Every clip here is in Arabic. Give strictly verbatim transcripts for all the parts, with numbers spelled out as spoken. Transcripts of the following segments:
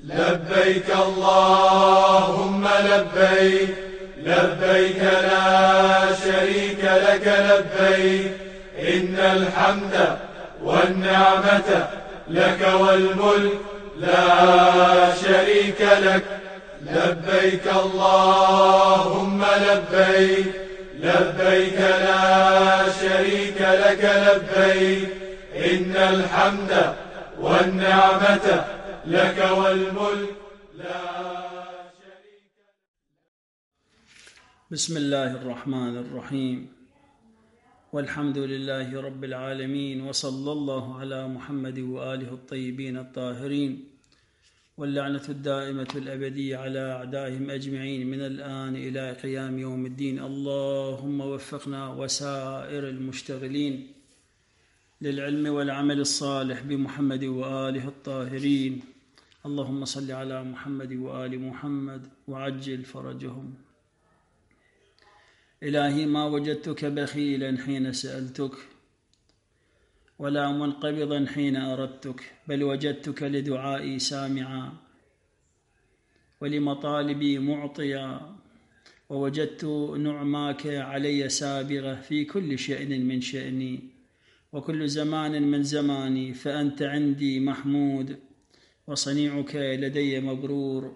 لبيك اللهم لبيك لبيك لا شريك لك لبيك إن الحمد والنعمة لك والملك لا شريك لك لبيك اللهم لبيك لبيك لا شريك لك لبيك إن الحمد والنعمة لك والملك لا شريك لك. بسم الله الرحمن الرحيم، والحمد لله رب العالمين، وصلى الله على محمد وآله الطيبين الطاهرين، واللعنة الدائمة الأبدية على أعدائهم أجمعين من الآن إلى قيام يوم الدين. اللهم وفقنا وسائر المشتغلين للعلم والعمل الصالح بمحمد وآله الطاهرين. اللهم صل على محمد وآل محمد وعجل فرجهم. إلهي ما وجدتك بخيلا حين سألتك، ولا منقبضا حين أردتك، بل وجدتك لدعائي سامعا ولمطالبي معطيا، ووجدت نعماك علي سابغة في كل شأن من شأني وكل زمان من زماني، فأنت عندي محمود وصنيعك لدي مبرور.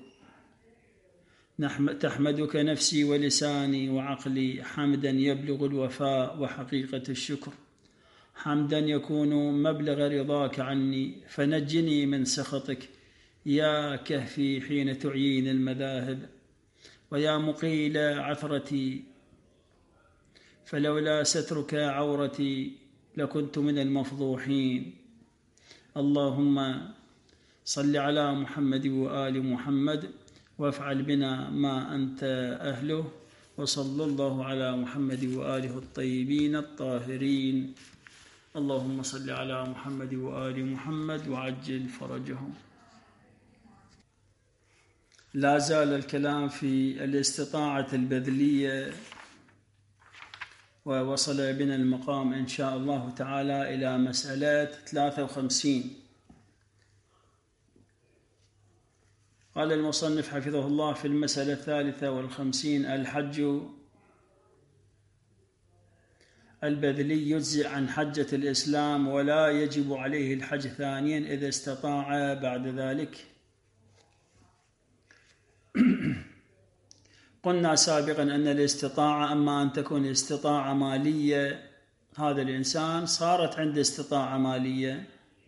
تحمدك نفسي ولساني وعقلي حمدا يبلغ الوفاء وحقيقة الشكر، حمدا يكون مبلغ رضاك عني، فنجني من سخطك يا كهفي حين تعيين المذاهب، ويا مقيل عثرتي فلولا سترك عورتي لكنت من المفضوحين. اللهم صل على محمد وآل محمد وافعل بنا ما أنت أهله، وصلى الله على محمد وآله الطيبين الطاهرين. اللهم صل على محمد وآل محمد وعجل فرجهم. لا زال الكلام في الاستطاعة البذلية، ووصل بنا المقام إن شاء الله تعالى إلى مسألة ثلاثة وخمسين. قال المصنف حفظه الله في المسألة الثالثة والخمسين: الحج البذلي يجزئ عن حجة الإسلام، ولا يجب عليه الحج ثانيا إذا استطاع بعد ذلك. قلنا سابقا أن الاستطاعة أما أن تكون استطاعة مالية، هذا الإنسان صارت عنده استطاعة مالية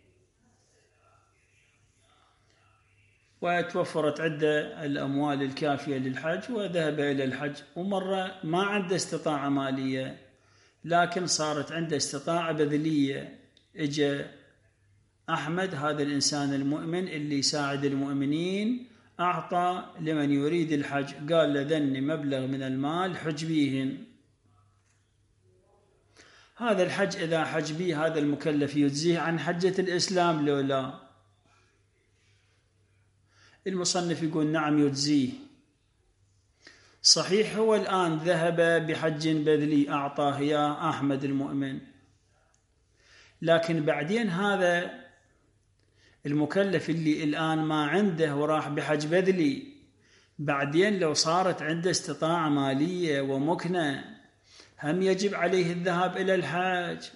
وتوفرت عنده الأموال الكافية للحج وذهب إلى الحج، ومرة ما عنده استطاعة مالية لكن صارت عنده استطاعة بذلية. إجا أحمد هذا الإنسان المؤمن اللي يساعد المؤمنين، أعطى لمن يريد الحج، قال لذني مبلغ من المال حج بيهن. هذا الحج إذا حج به هذا المكلف يجزيه عن حجة الإسلام لو لا؟ المصنف يقول نعم يجزيه. صحيح هو الآن ذهب بحج بذلي أعطاه يا أحمد المؤمن، لكن بعدين هذا المكلف اللي الآن ما عنده وراح بحج بذلي، بعدين لو صارت عنده استطاعة مالية ومكنة هم يجب عليه الذهاب إلى الحج.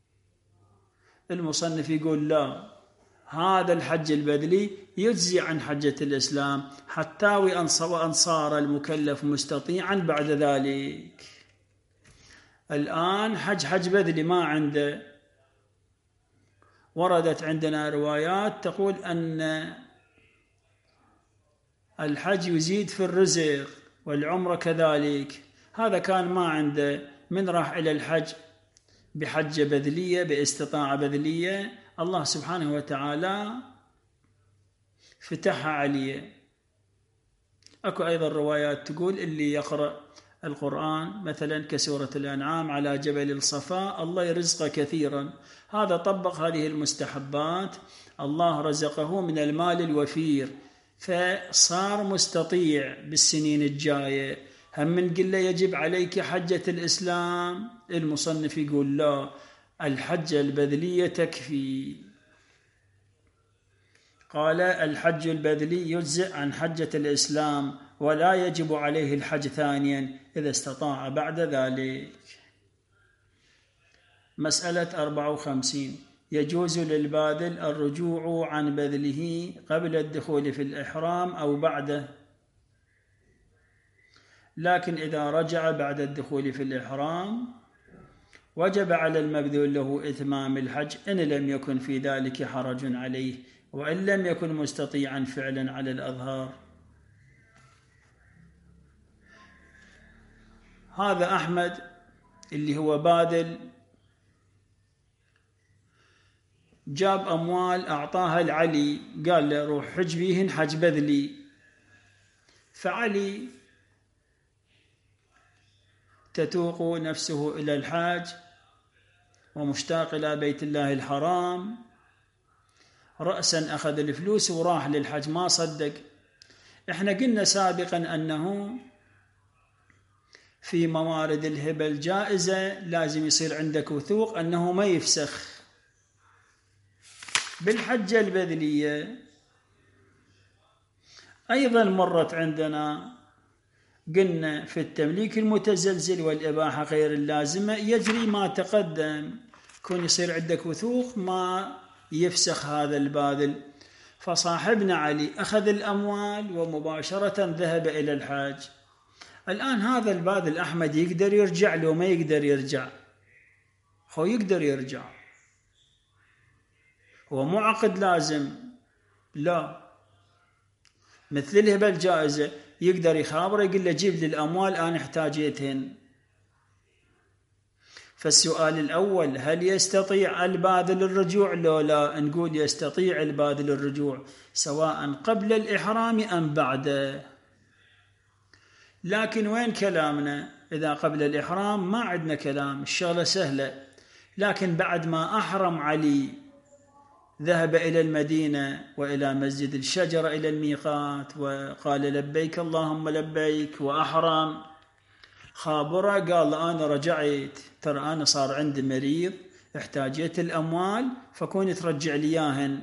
المصنف يقول لا، هذا الحج البذلي يجزي عن حجة الإسلام حتى وأن صار المكلف مستطيعا بعد ذلك. الآن حج حج بذلي ما عنده. وردت عندنا روايات تقول أن الحج يزيد في الرزق والعمرة كذلك. هذا كان ما عنده، من راح إلى الحج بحجة بذلية باستطاعة بذلية، الله سبحانه وتعالى فتحها عليه. أكو أيضا روايات تقول اللي يقرأ القرآن مثلا كسورة الأنعام على جبل الصفا الله يرزقه كثيرا، هذا طبق هذه المستحبات، الله رزقه من المال الوفير فصار مستطيع بالسنين الجاية. هم من قل له يجب عليك حجة الإسلام، المصنف يقول لا، الحجة البذلية تكفي. قال الحج البذلي يجزئ عن حجة الإسلام ولا يجب عليه الحج ثانيا إذا استطاع بعد ذلك. مسألة أربعة وخمسين: يجوز للباذل الرجوع عن بذله قبل الدخول في الإحرام أو بعده، لكن إذا رجع بعد الدخول في الإحرام وجب على المبذول له إتمام الحج إن لم يكن في ذلك حرج عليه، وإن لم يكن مستطيعا فعلا على الأظهار. هذا أحمد اللي هو باذل جاب أموال أعطاها لعلي، قال له روح حج بيهن حج بذلي، فعلي تتوق نفسه إلى الحاج ومشتاق إلى بيت الله الحرام، رأسا أخذ الفلوس وراح للحج، ما صدق. إحنا قلنا سابقا أنه في موارد الهبة الجائزة لازم يصير عندك وثوق أنه ما يفسخ. بالحجة البذلية أيضا مرت عندنا، قلنا في التمليك المتزلزل والإباحة غير اللازمة يجري ما تقدم، كون يصير عندك وثوق ما يفسخ هذا الباذل. فصاحبنا علي أخذ الأموال ومباشرة ذهب إلى الحاج. الآن هذا الباذل أحمد يقدر يرجع لو ما يقدر يرجع؟ هو يقدر يرجع، هو مو عقد لازم، لا، مثل الهبة الجائزة يقدر يخابره يقول له جيب لي الأموال أنا احتاجيتهن. فالسؤال الأول: هل يستطيع الباذل الرجوع لو لا؟ نقول يستطيع الباذل الرجوع سواء قبل الإحرام أم بعده. لكن وين كلامنا؟ إذا قبل الإحرام ما عندنا كلام، الشغلة سهلة. لكن بعد ما أحرم علي ذهب إلى المدينة وإلى مسجد الشجرة إلى الميقات وقال لبيك اللهم لبيك وأحرم، خابره قال أنا رجعت، ترى أنا صار عندي مريض احتاجيت الأموال فكون ترجع لي إياهن.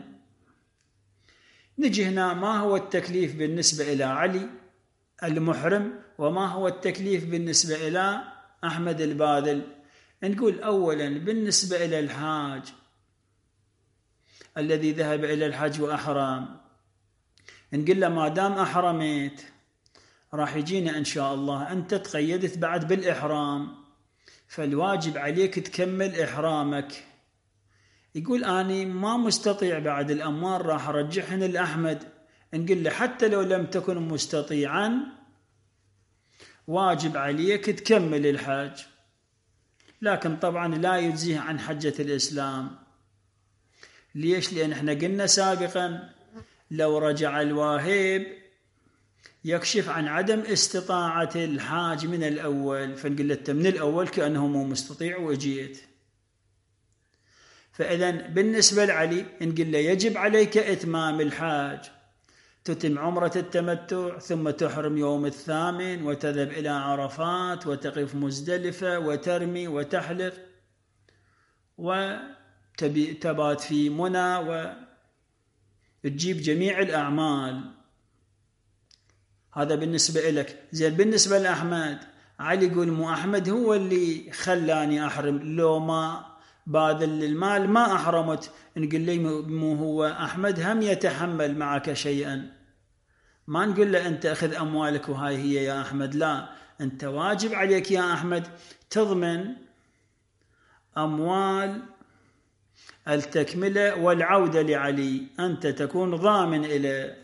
نجي هنا، ما هو التكليف بالنسبة إلى علي المحرم وما هو التكليف بالنسبة إلى أحمد الباذل؟ نقول أولا بالنسبة إلى الحاج الذي ذهب إلى الحج وأحرم، نقول له ما دام أحرمت راح يجينا إن شاء الله أنت تقيدت بعد بالإحرام، فالواجب عليك تكمل إحرامك. يقول أنا ما مستطيع بعد الأموال راح أرجعهن الأحمد، نقول له حتى لو لم تكن مستطيعا واجب عليك تكمل الحج، لكن طبعا لا يجزيه عن حجة الإسلام. ليش؟ لأن احنا قلنا سابقا لو رجع الواهب يكشف عن عدم استطاعة الحاج من الأول، فنقول له من الأول كأنه مو مستطيع وجيت. فإذا بالنسبة لعلي نقول له يجب عليك إتمام الحاج، تتم عمرة التمتع ثم تحرم يوم الثامن وتذهب إلى عرفات وتقف مزدلفة وترمي وتحلق وتبات في منى وتجيب جميع الأعمال. هذا بالنسبة لك. زين بالنسبة لأحمد، علي يقول مو أحمد هو اللي خلاني أحرم، لو ما باذل المال ما أحرمت. نقول لي مو هو أحمد هم يتحمل معك شيئا، ما نقول له أنت أخذ أموالك وهاي هي يا أحمد، لا، أنت واجب عليك يا أحمد تضمن أموال التكملة والعودة لعلي، أنت تكون ضامن إليه،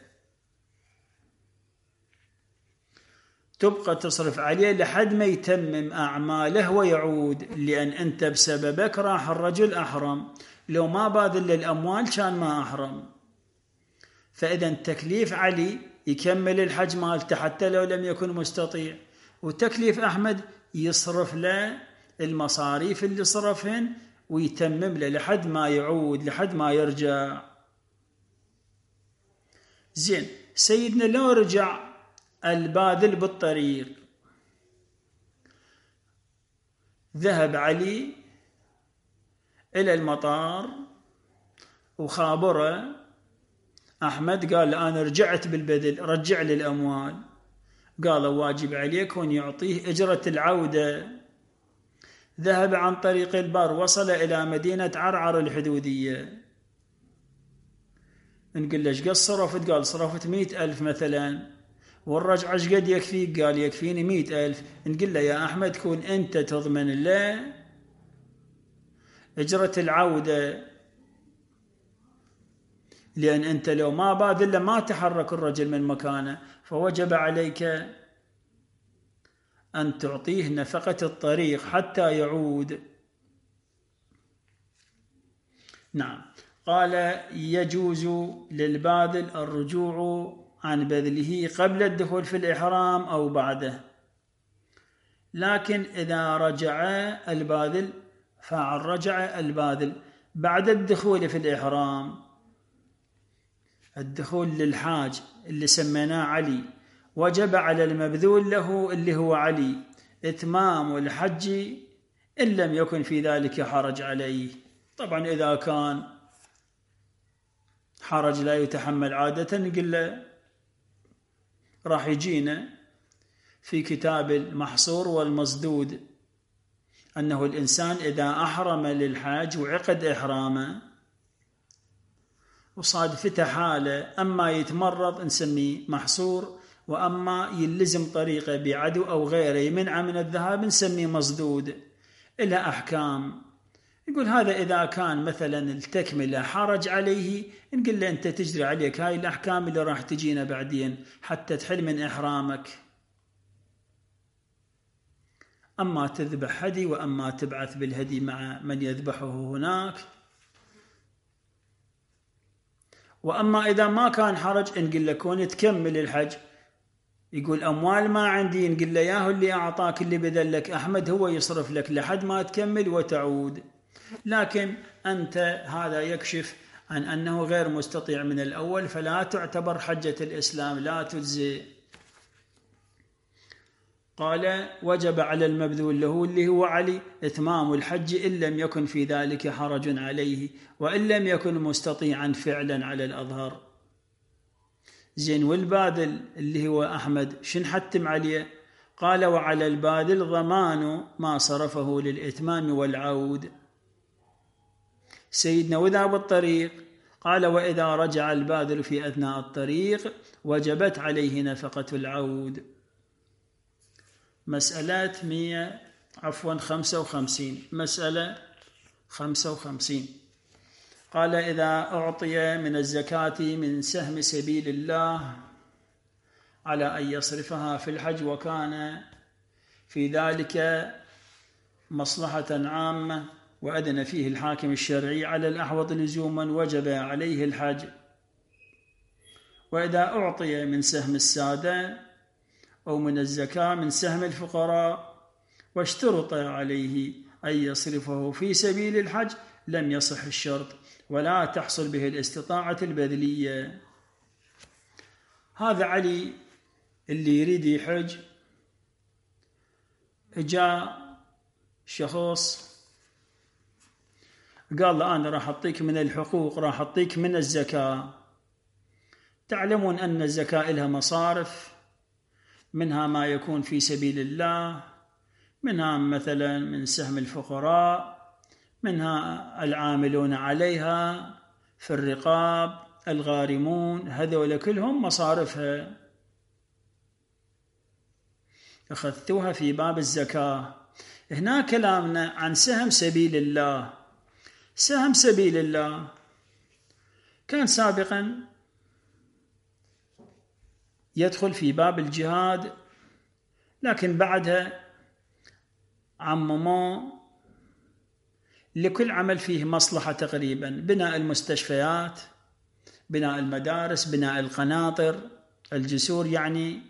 تبقى تصرف عليه لحد ما يتمم أعماله ويعود، لأن أنت بسببك راح الرجل أحرم، لو ما باذل الأموال كان ما أحرم. فإذا تكليف علي يكمل الحج مالته حتى لو لم يكن مستطيع، وتكليف أحمد يصرف له المصاريف اللي صرفهن ويتمم له لحد ما يعود، لحد ما يرجع. زين، سيدنا لو رجع الباذل بالطريق، ذهب علي إلى المطار وخابره أحمد قال أنا رجعت بالبذل، رجع لي الأموال. قالوا واجب عليك وأن يعطيه أجرة العودة. ذهب عن طريق البر، وصل إلى مدينة عرعر الحدودية. نقول له ايش قد صرفت؟ قال صرفت مئة ألف مثلا. والرجعة ايش قد يكفيك؟ قال يكفيني مئة ألف. نقول له يا أحمد كون أنت تضمن له أجرة العودة، لأن أنت لو ما باذل ما تحرك الرجل من مكانه، فوجب عليك أن تعطيه نفقة الطريق حتى يعود. نعم. قال يجوز للباذل الرجوع عن بذله قبل الدخول في الإحرام أو بعده، لكن إذا رجع الباذل فعل رجع الباذل بعد الدخول في الإحرام، الدخول للحاج اللي سميناه علي، وجب على المبذول له اللي هو علي إتمام الحج إن لم يكن في ذلك حرج عليه. طبعا إذا كان حرج لا يتحمل عادة نقول له راح يجينا في كتاب المحصور والمصدود أنه الإنسان إذا أحرم للحاج وعقد إحرامه وصادفته حالة أما يتمرض نسميه محصور، وأما يلزم طريقه بعدو أو غيره يمنع من الذهاب نسميه مصدود. إلى أحكام. يقول هذا إذا كان مثلا التكملة حرج عليه نقول له أنت تجري عليك هاي الأحكام اللي راح تجينا بعدين حتى تحل من إحرامك. أما تذبح هدي وأما تبعث بالهدي مع من يذبحه هناك. وأما إذا ما كان حرج نقول له كون تكمل الحج. يقول أموال ما عندي نقول له ياهو اللي أعطاك اللي بذلك أحمد هو يصرف لك لحد ما تكمل وتعود. لكن أنت هذا يكشف عن أنه غير مستطيع من الأول، فلا تعتبر حجة الإسلام، لا تجزي. قال وجب على المبذول له اللي هو علي إتمام الحج إن لم يكن في ذلك حرج عليه، وإن لم يكن مستطيعا فعلا على الأظهر. زين. والباذل اللي هو أحمد شن حتم عليه؟ قال وعلى الباذل ضمان ما صرفه للإتمام والعود. سيدنا وذا بالطريق قال وإذا رجع الباذل في أثناء الطريق وجبت عليه نفقة العود. مسألة مية عفوا خمسة وخمسين. مسألة خمسة وخمسين. قال إذا أعطي من الزكاة من سهم سبيل الله على أن يصرفها في الحج وكان في ذلك مصلحة عامة وأذن فيه الحاكم الشرعي على الأحوط لزوما وجب عليه الحج. وإذا أعطي من سهم السادة أو من الزكاة من سهم الفقراء واشترط عليه أن يصرفه في سبيل الحج لم يصح الشرط ولا تحصل به الاستطاعة البذلية. هذا علي اللي يريد يحج، جاء شخص قال له أنا راح أعطيك من الحقوق، راح أعطيك من الزكاة. تعلمون أن الزكاة لها مصارف، منها ما يكون في سبيل الله، منها مثلا من سهم الفقراء، منها العاملون عليها في الرقاب، الغارمون، هذول كلهم مصارفها أخذتوها في باب الزكاة. هنا كلامنا عن سهم سبيل الله. سهم سبيل الله كان سابقا يدخل في باب الجهاد، لكن بعدها عمموا لكل عمل فيه مصلحة تقريبا، بناء المستشفيات، بناء المدارس، بناء القناطر، الجسور. يعني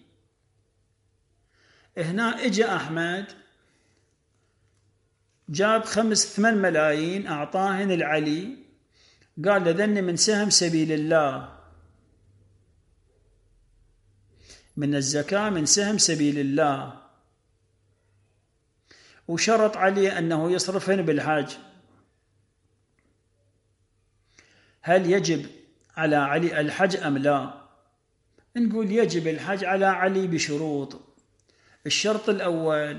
هنا اجى أحمد جاب خمس ثمان ملايين أعطاهن العلي، قال لذن من سهم سبيل الله، من الزكاة من سهم سبيل الله، وشرط عليه أنه يصرفهن بالحاج. هل يجب على علي الحج أم لا؟ نقول يجب الحج على علي بشروط. الشرط الأول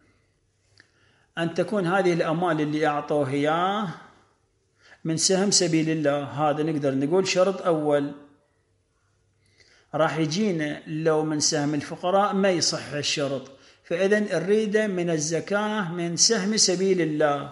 أن تكون هذه الأموال اللي أعطوه إياه من سهم سبيل الله، هذا نقدر نقول شرط أول. راح يجينا لو من سهم الفقراء ما يصح الشرط، فإذن نريده من الزكاة من سهم سبيل الله.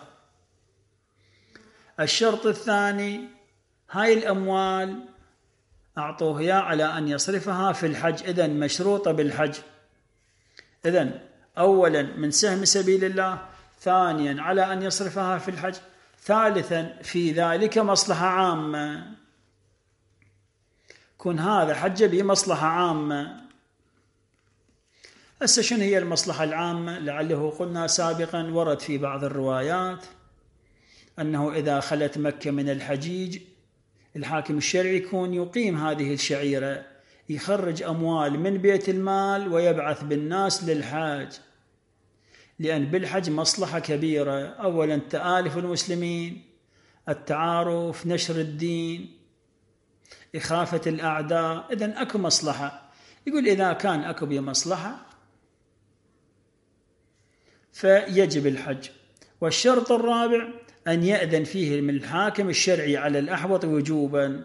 الشرط الثاني هاي الأموال أعطوه إياه على أن يصرفها في الحج، إذن مشروطة بالحج. إذن أولا من سهم سبيل الله، ثانيا على أن يصرفها في الحج، ثالثا في ذلك مصلحة عامة، كون هذا حج بمصلحة عامة. هسه شنو هي المصلحة العامة؟ لعله قلنا سابقا ورد في بعض الروايات أنه إذا خلت مكة من الحجيج الحاكم الشرعي يكون يقيم هذه الشعيرة، يخرج أموال من بيت المال ويبعث بالناس للحاج، لأن بالحج مصلحة كبيرة. أولا تآلف المسلمين، التعارف، نشر الدين، إخافة الأعداء، إذن أكو مصلحة. يقول إذا كان أكو بمصلحة فيجب الحج. والشرط الرابع أن يأذن فيه من الحاكم الشرعي على الأحوط وجوبا.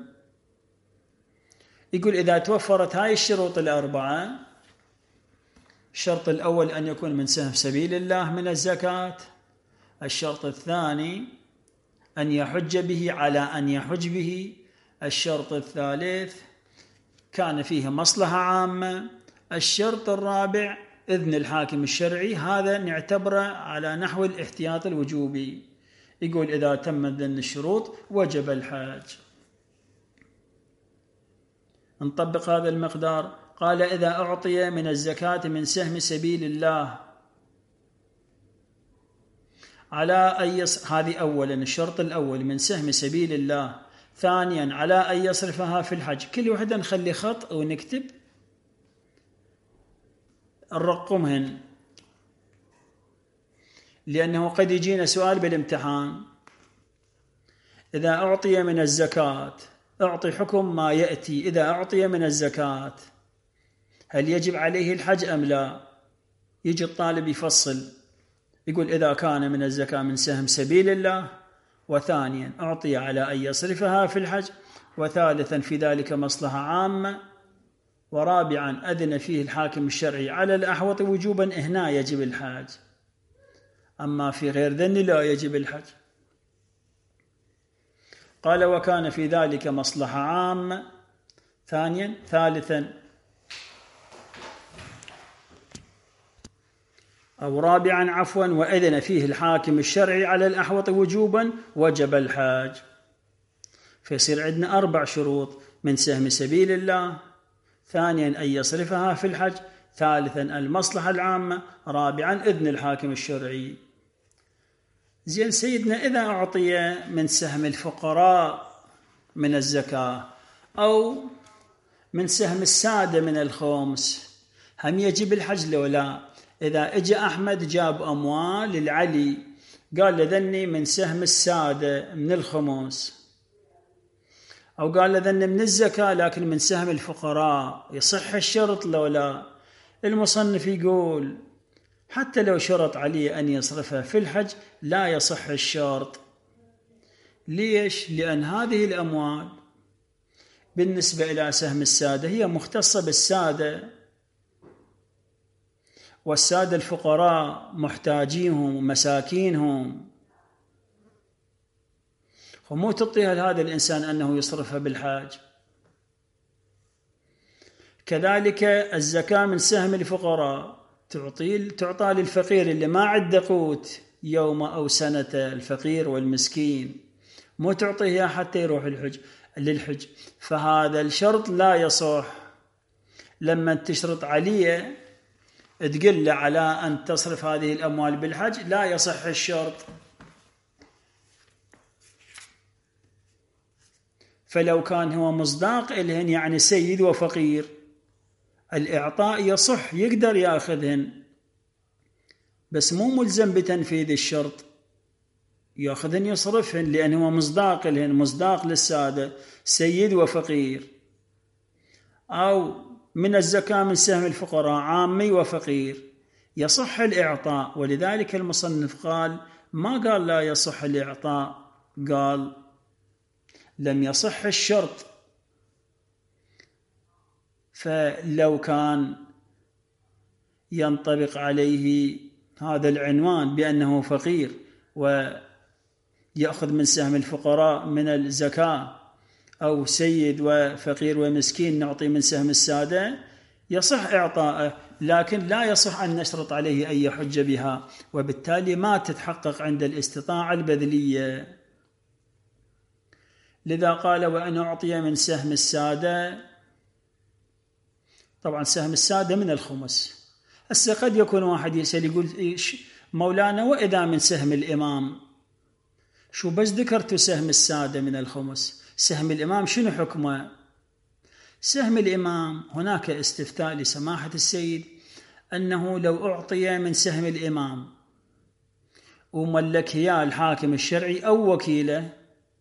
يقول إذا توفرت هاي الشروط الأربعة، الشرط الأول أن يكون من سهم سبيل الله من الزكاة، الشرط الثاني أن يحج به على أن يحج به، الشرط الثالث كان فيه مصلحة عامة، الشرط الرابع إذن الحاكم الشرعي، هذا نعتبره على نحو الاحتياط الوجوبي. يقول إذا تمت ذن الشروط وجب الحج. نطبق هذا المقدار. قال إذا أعطي من الزكاة من سهم سبيل الله على أن يص... هذه أولا الشرط الأول من سهم سبيل الله، ثانيا على أن يصرفها في الحج. كل واحدة نخلي خط أو نكتب الرقمهن، لأنه قد يجينا سؤال بالامتحان. إذا أعطي من الزكاة، أعطي حكم ما يأتي. إذا أعطي من الزكاة هل يجب عليه الحج أم لا؟ يجي الطالب يفصل، يقول إذا كان من الزكاة من سهم سبيل الله، وثانيا أعطي على أن يصرفها في الحج، وثالثا في ذلك مصلحة عامة، ورابعا أذن فيه الحاكم الشرعي على الأحوط وجوبا، هنا يجب الحج. أما في غير ذن لا يجب الحج. قال وكان في ذلك مصلحة عامة، ثانيا ثالثا أو رابعا عفوا وأذن فيه الحاكم الشرعي على الأحوط وجوبا وجب الحج. فيصير عندنا أربع شروط: من سهم سبيل الله، ثانيا أن يصرفها في الحج، ثالثا المصلحة العامة، رابعا إذن الحاكم الشرعي. زين سيدنا، إذا أعطي من سهم الفقراء من الزكاة أو من سهم السادة من الخمس، هم يجب الحج لو لا؟ إذا إجا أحمد جاب أموال للعلي قال لذني من سهم السادة من الخمس، أو قال لذني من الزكاة لكن من سهم الفقراء، يصح الشرط لو لا؟ المصنف يقول حتى لو شرط عليه أن يصرفها في الحج لا يصح الشرط. ليش؟ لأن هذه الأموال بالنسبة إلى سهم السادة هي مختصة بالسادة، والسادة الفقراء محتاجينهم ومساكينهم، ومو تعطيها لهذا الإنسان أنه يصرفها بالحاج. كذلك الزكاة من سهم الفقراء تعطي تعطى للفقير اللي ما عنده قوت يوم أو سنة، الفقير والمسكين، مو تعطيها حتى يروح الحج للحج. فهذا الشرط لا يصح. لما تشرط عليه تقل له على أن تصرف هذه الأموال بالحج لا يصح الشرط. فلو كان هو مصداق إلهن يعني سيد وفقير، الإعطاء يصح، يقدر يأخذهن، بس مو ملزم بتنفيذ الشرط. يأخذن يصرفهن لأنه مصداق لهن، مصداق للسادة، سيد وفقير. أو من الزكاة من سهم الفقراء عامي وفقير، يصح الإعطاء. ولذلك المصنف قال ما قال لا يصح الإعطاء، قال لم يصح الشرط. فلو كان ينطبق عليه هذا العنوان بأنه فقير ويأخذ من سهم الفقراء من الزكاة، أو سيد وفقير ومسكين نعطي من سهم السادة، يصح إعطاءه، لكن لا يصح أن نشرط عليه أي حجة بها، وبالتالي ما تتحقق عند الاستطاعة البذلية. لذا قال وأن أعطي من سهم السادة. طبعا سهم السادة من الخمس. هسه قد يكون واحد يسأل يقول مولانا وإذا من سهم الإمام؟ شو بس ذكرت سهم السادة من الخمس، سهم الإمام شنو حكمه؟ سهم الإمام هناك استفتاء لسماحة السيد أنه لو أعطي من سهم الإمام وملك إياه الحاكم الشرعي أو وكيله،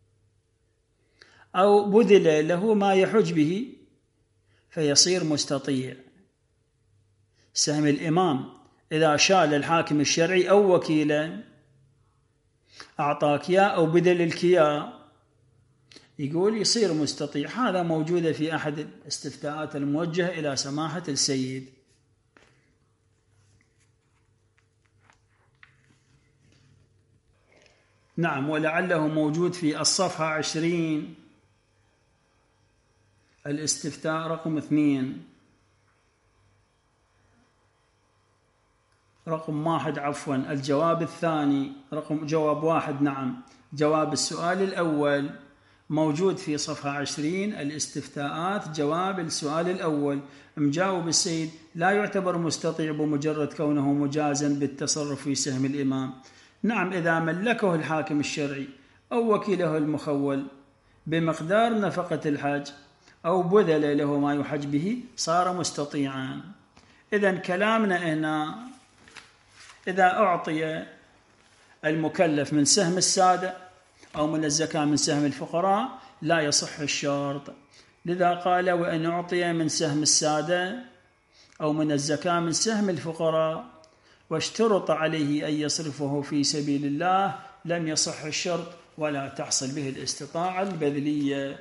أو بذل له ما يحج به، فيصير مستطيع. سهم الإمام إذا شال الحاكم الشرعي أو وكيله أعطاك إياه أو بذل الكياه، يقول يصير مستطيع. هذا موجود في أحد الاستفتاءات الموجهة إلى سماحة السيد. نعم، ولعله موجود في الصفحة عشرين، الاستفتاء رقم اثنين، رقم واحد عفوا، الجواب الثاني رقم جواب واحد. نعم، جواب السؤال الأول موجود في صفحة عشرين، الاستفتاءات، جواب السؤال الأول. مجاوب السيد لا يعتبر مستطيع بمجرد كونه مجازا بالتصرف في سهم الإمام. نعم، إذا ملكه الحاكم الشرعي أو وكيله المخول بمقدار نفقة الحج أو بذل له ما يحج به صار مستطيعا. إذن كلامنا هنا إذا أعطي المكلف من سهم السادة أو من الزكاة من سهم الفقراء لا يصح الشرط. لذا قال وإن أعطي من سهم السادة أو من الزكاة من سهم الفقراء واشترط عليه أن يصرفه في سبيل الله لم يصح الشرط ولا تحصل به الاستطاعة البذلية.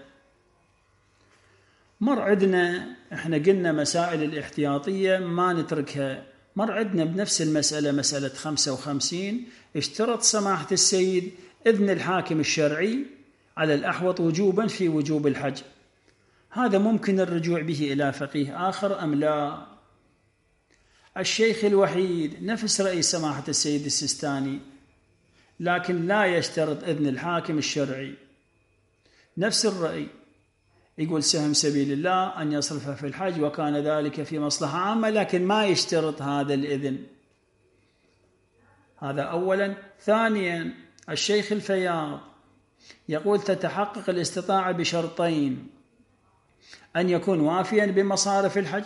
مر عندنا، احنا قلنا مسائل الاحتياطية ما نتركها. مر عندنا بنفس المسألة مسألة خمسة وخمسين، اشترط سماحة السيد إذن الحاكم الشرعي على الأحوط وجوبا في وجوب الحج. هذا ممكن الرجوع به إلى فقيه آخر أم لا؟ الشيخ الوحيد نفس رأي سماحة السيد السيستاني، لكن لا يشترط إذن الحاكم الشرعي، نفس الرأي، يقول سهم سبيل الله أن يصرفه في الحج وكان ذلك في مصلحة عامة، لكن ما يشترط هذا الإذن. هذا أولا. ثانيا، الشيخ الفياض يقول تتحقق الاستطاعة بشرطين: أن يكون وافيا بمصارف الحج،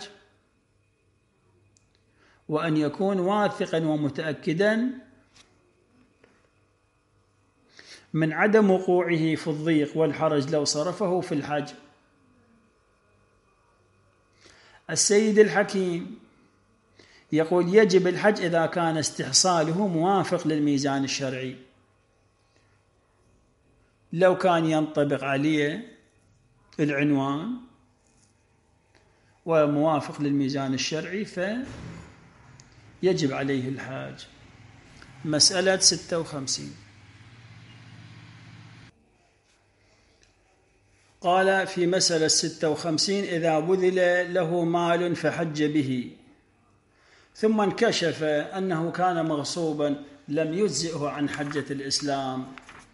وأن يكون واثقا ومتأكدا من عدم وقوعه في الضيق والحرج لو صرفه في الحج. السيد الحكيم يقول يجب الحج إذا كان استحصاله موافق للميزان الشرعي. لو كان ينطبق عليه العنوان وموافق للميزان الشرعي فيجب عليه الحج. مسألة ستة وخمسين، قال في مسألة ستة وخمسين إذا بذل له مال فحج به ثم انكشف أنه كان مغصوبا لم يجزئه عن حجة الإسلام.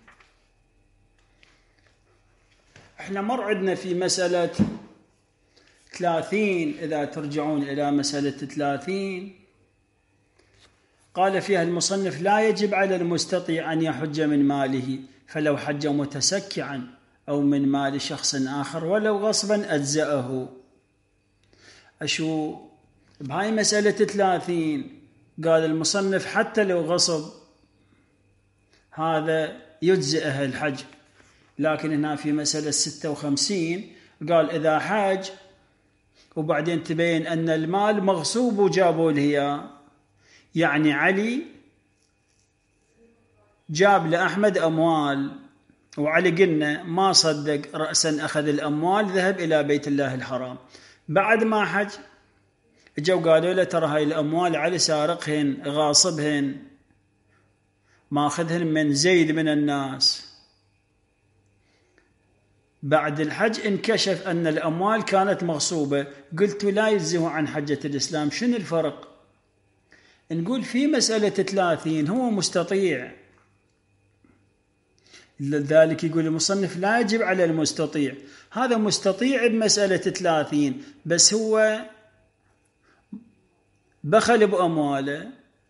احنا مر عندنا في مسألة ثلاثين، إذا ترجعون إلى مسألة ثلاثين قال فيها المصنف لا يجب على المستطيع أن يحج من ماله، فلو حج متسكعا أو من مال شخص آخر ولو غصبا أجزأه. أشو بهاي مسألة ثلاثين قال المصنف حتى لو غصب هذا يجزئه الحج. لكن هنا في مسألة ستة وخمسين قال إذا حج وبعدين تبين أن المال مغصوب وجابوا له، يعني علي جاب لأحمد أموال وعلي قلنا ما صدق، رأسا أخذ الأموال ذهب إلى بيت الله الحرام. بعد ما حج جو قالوا له ترى هاي الأموال علي سارقهن غاصبهن ماخذهن من زيد من الناس. بعد الحج انكشف أن الأموال كانت مغصوبة. قلت لا يجزه عن حجة الإسلام. شنو الفرق؟ نقول في مسألة ثلاثين هو مستطيع، لذلك يقول المصنف لا يجب على المستطيع. هذا مستطيع بمسألة ثلاثين بس هو بخل بأمواله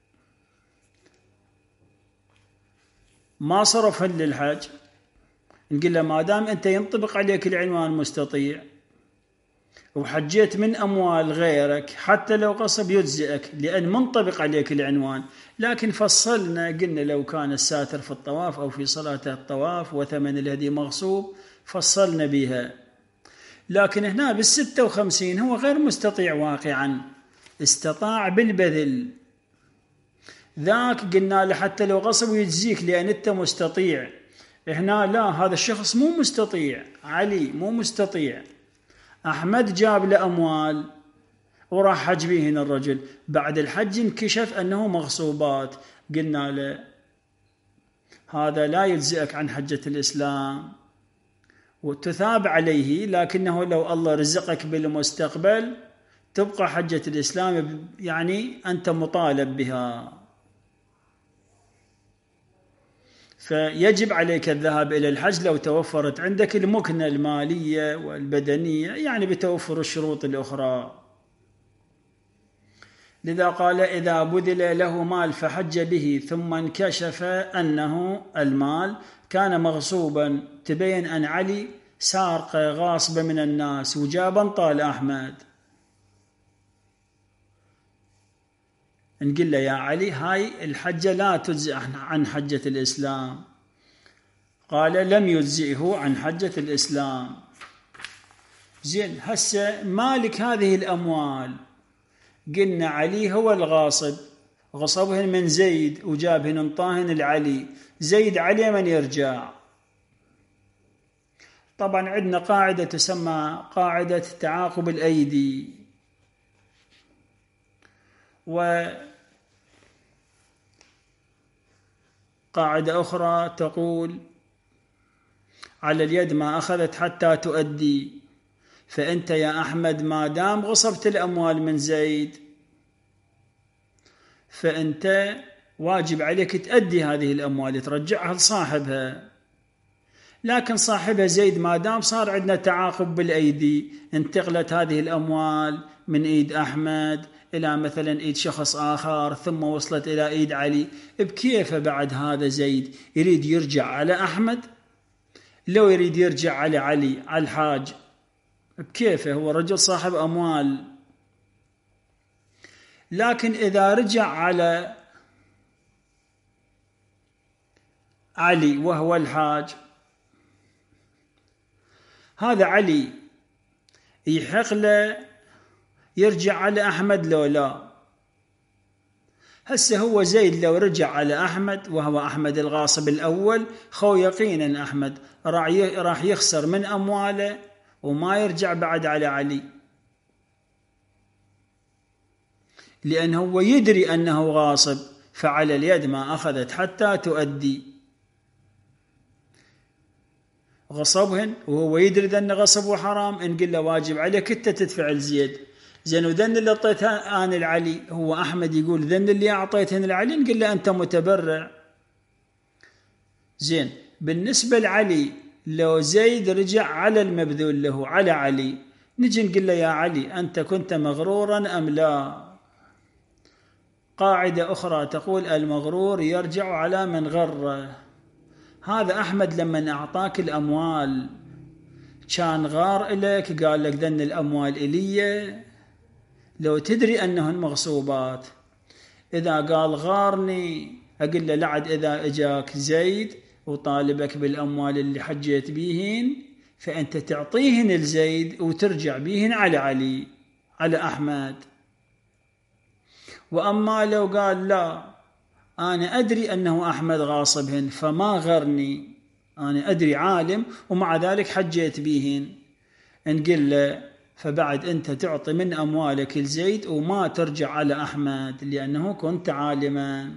ما صرفهن للحج. نقول له ما دام أنت ينطبق عليك العنوان مستطيع وحجيت من أموال غيرك حتى لو غصب يجزئك لأن منطبق عليك العنوان. لكن فصلنا قلنا لو كان الساتر في الطواف أو في صلاة الطواف وثمن الهدي مغصوب فصلنا بها. لكن هنا بالستة وخمسين هو غير مستطيع واقعا، استطاع بالبذل. ذاك قلنا له حتى لو غصب يجزيك لأن أنت مستطيع. هنا لا، هذا الشخص مو مستطيع، علي مو مستطيع. أحمد جاب له أموال وراح حج بهن الرجل. بعد الحج انكشف أنه مغصوبات. قلنا له هذا لا يجزئك عن حجة الإسلام وتثاب عليه، لكنه لو الله رزقك بالمستقبل تبقى حجة الإسلام، يعني أنت مطالب بها. فيجب عليك الذهاب إلى الحج لو توفرت عندك المكنة المالية والبدنية، يعني بتوفر الشروط الأخرى. لذا قال إذا بذل له مال فحج به ثم انكشف أنه المال كان مغصوبا، تبين أن علي سارق غاصب من الناس وجابا طال أحمد. نقول له يا علي هاي الحجة لا تجزئ عن حجة الإسلام. قال لم يجزئه عن حجة الإسلام. زين، هسه مالك هذه الأموال قلنا علي هو الغاصب، غصبهن من زيد وجابهن انطاهن العلي. زيد علي من يرجع. طبعا عندنا قاعدة تسمى قاعدة تعاقب الأيدي، وقاعدة أخرى تقول على اليد ما أخذت حتى تؤدي. فأنت يا أحمد ما دام غصبت الأموال من زيد فأنت واجب عليك تؤدي هذه الأموال، ترجعها لصاحبها. لكن صاحبها زيد ما دام صار عندنا تعاقب بالأيدي، انتقلت هذه الأموال من إيد أحمد إلى مثلا إيد شخص آخر ثم وصلت إلى إيد علي، بكيف بعد هذا زيد يريد يرجع على أحمد؟ لو يريد يرجع على علي على الحاج بكيف؟ هو رجل صاحب أموال. لكن إذا رجع على علي وهو الحاج، هذا علي يحق له يرجع على أحمد لو لا؟ هسه هو زيد لو رجع على أحمد وهو أحمد الغاصب الأول، خو يقينا أحمد راح يخسر من أمواله وما يرجع بعد على علي، لأنه هو يدري أنه غاصب، فعلى اليد ما أخذت حتى تؤدي. غصبهن وهو يدري أن غصبه حرام، إن قل له واجب عليك أنت تدفع الزيد. زين، وذن اللي أعطيتها أنا العلي، هو أحمد يقول ذن اللي أعطيتهن العلي، نقول له أنت متبرع. زين، بالنسبة لعلي لو زيد رجع على المبذول له على علي، نجي نقول له يا علي أنت كنت مغرورا أم لا؟ قاعدة أخرى تقول المغرور يرجع على من غره. هذا أحمد لما أعطاك الأموال كان غار إليك، قال لك ذن الأموال إلي لو تدري أنهن مغصوبات. إذا قال غارني أقول له لعد إذا إجاك زيد وطالبك بالأموال اللي حجيت بيهن فأنت تعطيهن لزيد وترجع بيهن على علي على أحمد. وأما لو قال لا أنا أدري أنه أحمد غاصبهن فما غرني، أنا أدري عالم ومع ذلك حجيت بيهن، نقول له فبعد أنت تعطي من أموالك لزيد وما ترجع على أحمد لأنه كنت عالما.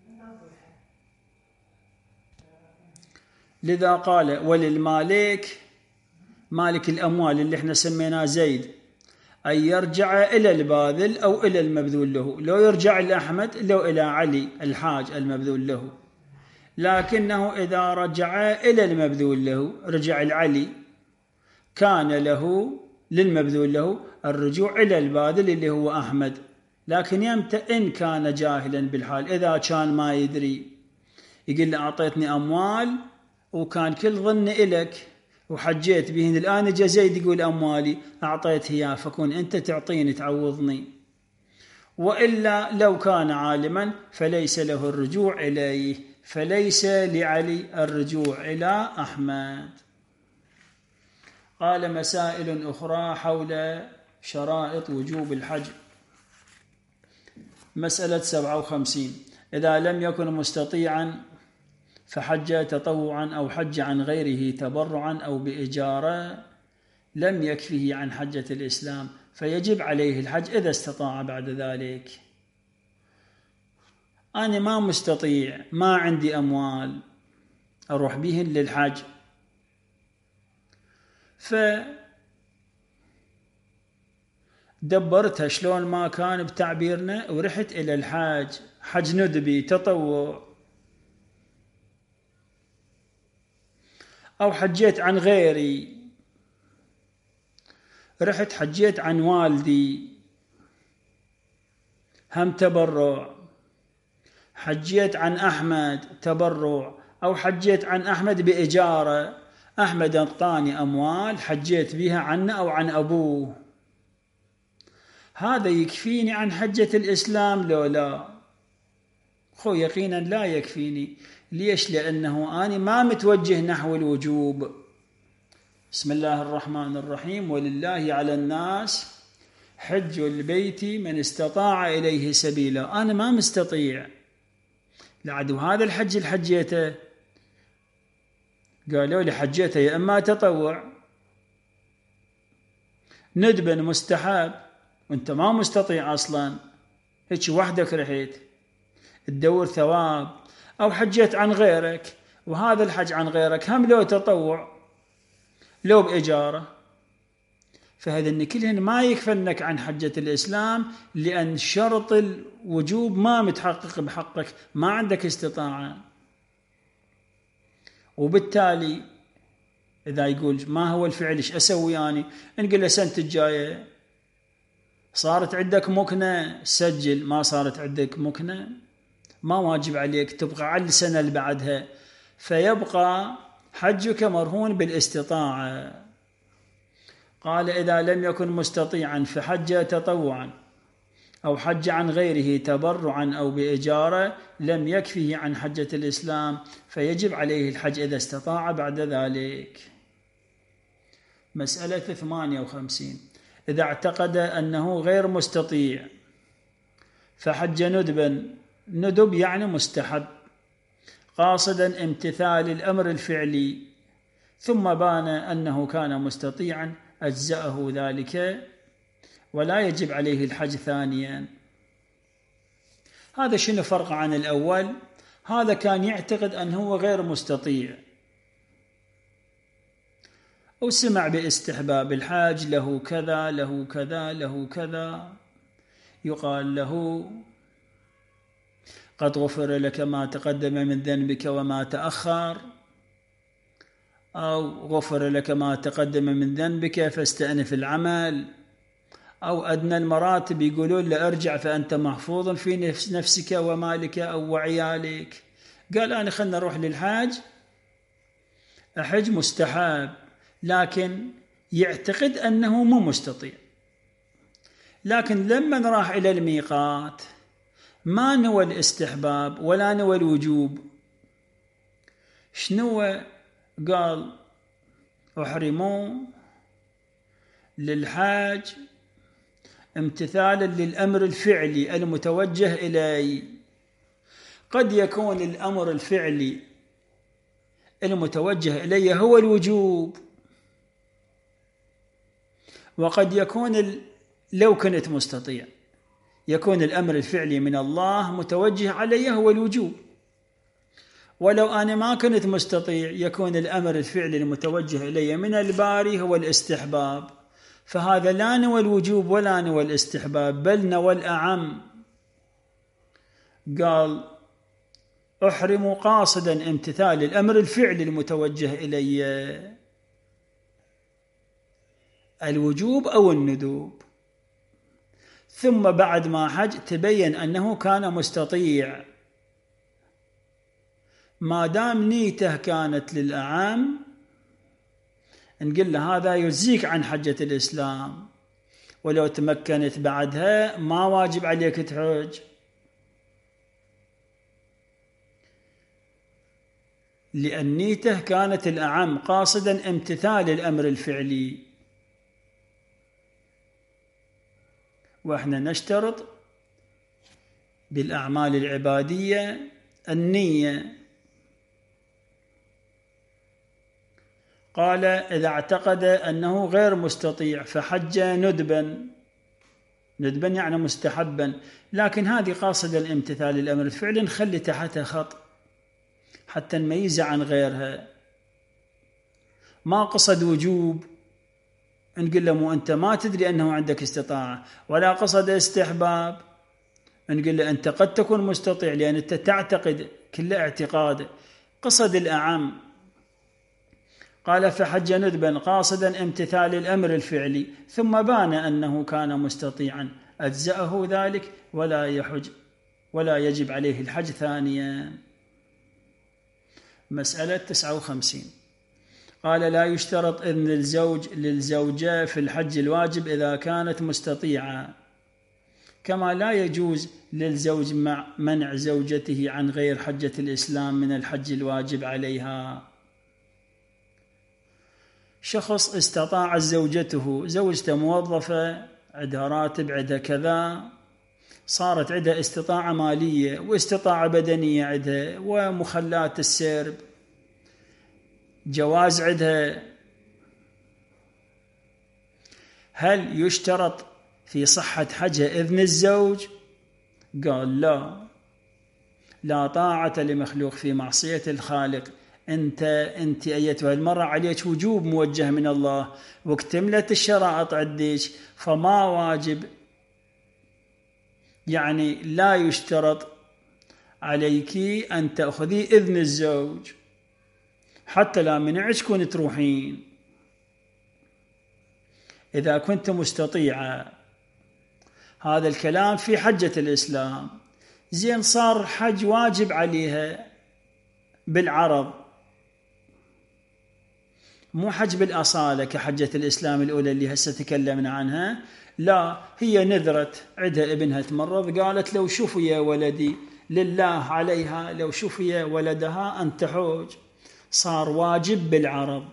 لذا قال وللمالك، مالك الأموال اللي احنا سميناه زيد، أن يرجع إلى الباذل أو إلى المبذول له، لو يرجع إلى أحمد لو إلى علي الحاج المبذول له، لكنه إذا رجع إلى المبذول له رجع العلي كان له للمبذول له الرجوع إلى الباذل اللي هو أحمد. لكن يمتى إن كان جاهلا بالحال، إذا كان ما يدري يقول له أعطيتني أموال وكان كل ظن إلك وحجيت بهن، الآن جاء زيد يقول أموالي أعطيت إياه فكون أنت تعطيني تعوضني. وإلا لو كان عالما فليس له الرجوع إليه، فليس لعلي الرجوع إلى أحمد. قال مسائل أخرى حول شرائط وجوب الحج. مسألة سبعة وخمسين إذا لم يكن مستطيعا فحج تطوعا أو حج عن غيره تبرعا أو بإجارة لم يكفه عن حجة الإسلام فيجب عليه الحج إذا استطاع بعد ذلك. أنا ما مستطيع، ما عندي أموال أروح بهن للحج، فدبرتها شلون ما كان بتعبيرنا ورحت إلى الحج، حج ندبي تطوع، أو حجيت عن غيري، رحت حجيت عن والدي هم تبرع، حجيت عن أحمد تبرع، أو حجيت عن أحمد بإجارة، أحمد أعطاني أموال حجيت بها عنه أو عن أبوه، هذا يكفيني عن حجة الإسلام لو لا؟ خو يقينا لا يكفيني. ليش؟ لأنه أنا ما متوجه نحو الوجوب. بسم الله الرحمن الرحيم ولله على الناس حج البيت من استطاع إليه سبيلا، أنا ما مستطيع لعد هذا الحج الحجيته قالوا لي حجيته يا إما تطوع ندبا مستحب وانت ما مستطيع أصلا، هيك وحدك رحيت تدور ثواب، أو حجيت عن غيرك وهذا الحج عن غيرك هم لو تطوع لو بإجارة، فهذا إن كلهن ما يكفنك عن حجة الإسلام لأن شرط الوجوب ما متحقق بحقك، ما عندك استطاعة. وبالتالي إذا يقول ما هو الفعل إيش أسوي يعني، نقول له سنة الجاية صارت عندك مكنة سجل، ما صارت عندك مكنة ما واجب عليك، تبقى على السنة اللي بعدها، فيبقى حجك مرهون بالاستطاعة. قال إذا لم يكن مستطيعا فحج تطوعا أو حج عن غيره تبرعا أو بإجارة لم يكفه عن حجة الإسلام فيجب عليه الحج إذا استطاع بعد ذلك. مسألة ثمانية وخمسين إذا اعتقد أنه غير مستطيع فحج ندبا، ندب يعني مستحب، قاصدا امتثال الأمر الفعلي، ثم بان أنه كان مستطيعا أجزأه ذلك ولا يجب عليه الحج ثانيا. هذا شنو فرق عن الأول؟ هذا كان يعتقد أنه غير مستطيع وسمع باستحباب الحاج، له كذا له كذا له كذا، يقال له قد غفر لك ما تقدم من ذنبك وما تأخر، أو غفر لك ما تقدم من ذنبك فاستأنف العمل، أو أدنى المراتب يقولون له ارجع فأنت محفوظ في نفسك ومالك أو وعيالك. قال أنا خلنا نروح للحاج أحج مستحب، لكن يعتقد أنه مو مستطيع. لكن لما راح إلى الميقات ما نوى الاستحباب ولا نوى الوجوب. شنو قال؟ أحرموا للحاج امتثالا للأمر الفعلي المتوجه إلي. قد يكون الأمر الفعلي المتوجه إلي هو الوجوب، وقد يكون ال... لو كنت مستطيع يكون الأمر الفعلي من الله متوجه علي هو الوجوب، ولو أنا ما كنت مستطيع يكون الأمر الفعلي المتوجه إلي من الباري هو الاستحباب. فهذا لا نوى الوجوب ولا نوى الاستحباب، بل نوى الأعم. قال أحرم قاصدا امتثال الأمر الفعلي المتوجه إلي، الوجوب أو الندوب. ثم بعد ما حج تبين أنه كان مستطيع، ما دام نيته كانت للأعم نقول له هذا يجزيك عن حجة الإسلام، ولو تمكنت بعدها ما واجب عليك تحج، لأن نيته كانت الأعم قاصدا امتثال الأمر الفعلي. وإحنا نشترط بالأعمال العبادية النية. قال إذا اعتقد أنه غير مستطيع فحج ندبا، ندبا يعني مستحبا، لكن هذه قاصد الامتثال الأمر الفعلي نخلي تحتها خط حتى نميز عن غيرها. ما قصد وجوب نقول له مو أنت ما تدري أنه عندك استطاعة، ولا قصد استحباب نقول له أنت قد تكون مستطيع لأن أنت تعتقد كل اعتقاد. قصد الأعم. قال فحج ندبا قاصدا امتثال الأمر الفعلي، ثم بان أنه كان مستطيعا أجزأه ذلك ولا يحج ولا يجب عليه الحج ثانيا. مسألة تسعة وخمسين. قال لا يشترط إذن الزوج للزوجة في الحج الواجب إذا كانت مستطيعة، كما لا يجوز للزوج مع منع زوجته عن غير حجة الإسلام من الحج الواجب عليها. شخص استطاع زوجته، زوجته موظفة عندها راتب عندها كذا، صارت عندها استطاعة مالية واستطاعة بدنية عندها ومخلات السرب، جواز عندها، هل يشترط في صحة حجها إذن الزوج؟ قال لا، لا طاعة لمخلوق في معصية الخالق. أنت أنت أيتها المرأة عليك وجوب موجه من الله واكتملت الشرائط عندك، فما واجب، يعني لا يشترط عليك أن تأخذي إذن الزوج حتى لا منعك كون تروحين إذا كنت مستطيعة. هذا الكلام في حجة الإسلام. زين صار حج واجب عليها بالعرض، مو حج بالأصالة كحجة الإسلام الأولى اللي هسه تكلمنا عنها، لا، هي نذرت عندها ابنها تمرض، قالت لو شوفوا يا ولدي لله عليها لو شوفوا يا ولدها أن تحوج، صار واجب بالعرض.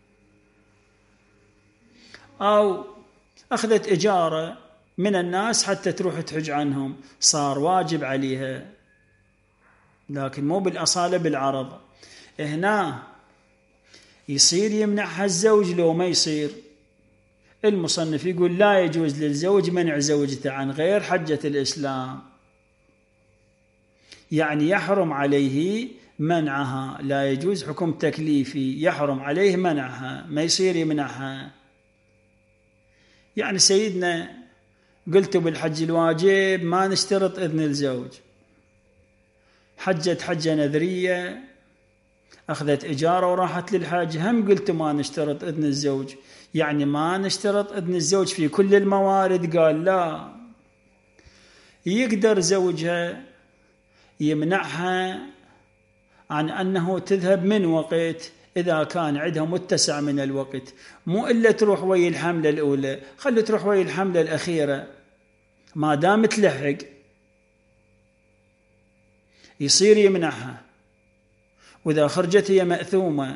أو أخذت إجارة من الناس حتى تروح تحج عنهم، صار واجب عليها، لكن مو بالأصالة بالعرض. هنا يصير يمنعها الزوج لو ما يصير. المصنف يقول لا يجوز للزوج منع زوجته عن غير حجة الإسلام، يعني يحرم عليه منعها، لا يجوز حكم تكليفي، يحرم عليه منعها، ما يصير يمنعها. يعني سيدنا قلت بالحج الواجب ما نشترط إذن الزوج، حجت حجة نذرية أخذت إجارة وراحت للحج، هم قلت ما نشترط إذن الزوج، يعني ما نشترط إذن الزوج في كل الموارد. قال لا، يقدر زوجها يمنعها عن أنه تذهب من وقت إذا كان عندها متسع من الوقت، مو إلا تروح ويا الحملة الأولى، خلي تروح ويا الحملة الأخيرة ما دام تلحق. يصير يمنعها، وإذا خرجت هي مأثومة.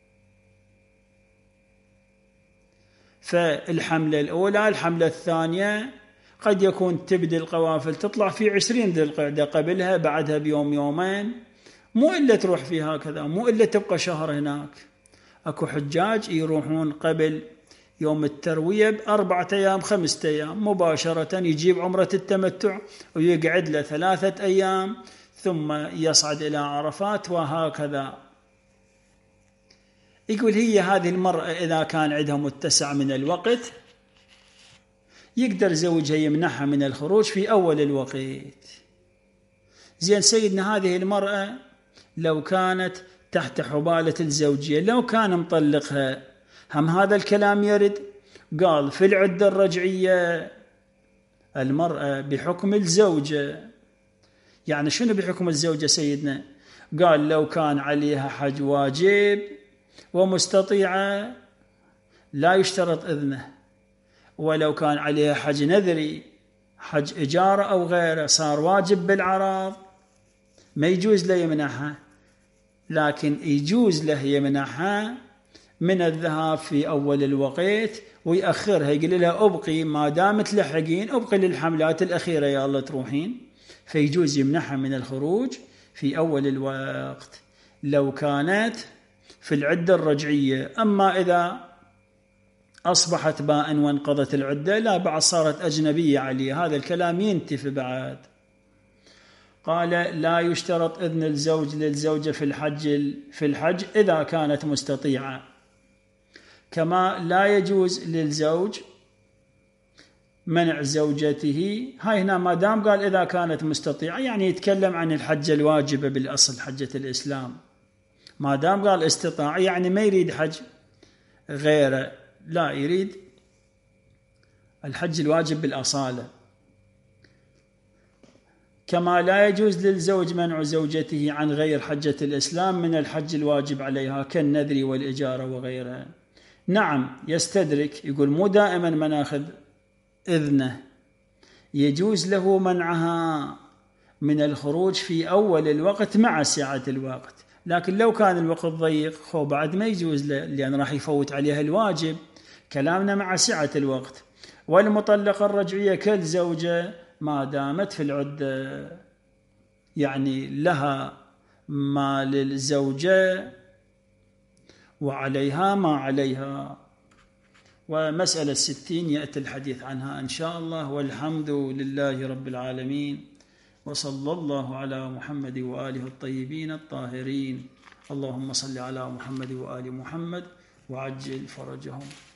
فالحملة الأولى. الحملة الثانية قد يكون تبدي القوافل تطلع في عشرين ذي القعدة، قبلها بعدها بيوم يومين، مو إلا تروح في هكذا، مو إلا تبقى شهر هناك. أكو حجاج يروحون قبل يوم التروية بأربعة أيام خمسة أيام مباشرة، يجيب عمرة التمتع ويقعد له ثلاثة أيام ثم يصعد إلى عرفات، وهكذا. يقول هي هذه المرأة إذا كان عندها متسع من الوقت يقدر زوجها يمنعها من الخروج في أول الوقت. زين سيدنا، هذه المرأة لو كانت تحت حبالة الزوجية، لو كان مطلقها، هم هذا الكلام يرد؟ قال في العدة الرجعية المرأة بحكم الزوجة. يعني شنو بحكم الزوجة سيدنا؟ قال لو كان عليها حج واجب ومستطيعة لا يشترط إذنه، ولو كان عليها حج نذري، حج إجارة أو غيره، صار واجب بالعراض، ما يجوز له يمنعها، لكن يجوز له يمنعها من الذهاب في أول الوقت ويأخرها، يقول لها أبقي ما دام تلحقين، أبقي للحملات الأخيرة يا الله تروحين. فيجوز يمنعها من الخروج في أول الوقت لو كانت في العدة الرجعية. أما إذا أصبحت بائن وانقضت العدة، لا، بعد صارت أجنبية عليه، هذا الكلام ينتفي بعد. قال لا يشترط إذن الزوج للزوجة في الحج في الحج إذا كانت مستطيعة، كما لا يجوز للزوج منع زوجته. هاي هنا ما دام قال إذا كانت مستطيعة، يعني يتكلم عن الحج الواجبة بالأصل، حجة الإسلام. ما دام قال استطاع، يعني ما يريد حج غيره، لا، يريد الحج الواجب بالأصالة. كما لا يجوز للزوج منع زوجته عن غير حجة الإسلام من الحج الواجب عليها كالنذر والإجارة وغيرها. نعم يستدرك، يقول مو دائما ما ناخذ إذنه، يجوز له منعها من الخروج في أول الوقت مع سعة الوقت، لكن لو كان الوقت ضيق خو بعد ما يجوز له، لأن راح يفوت عليها الواجب. كلامنا مع سعة الوقت. والمطلقة الرجعية كالزوجة ما دامت في العدة، يعني لها ما للزوجة وعليها ما عليها. ومسألة ستين يأتي الحديث عنها إن شاء الله. والحمد لله رب العالمين، وصلى الله على محمد وآله الطيبين الطاهرين. اللهم صل على محمد وآل محمد وعجل فرجهم.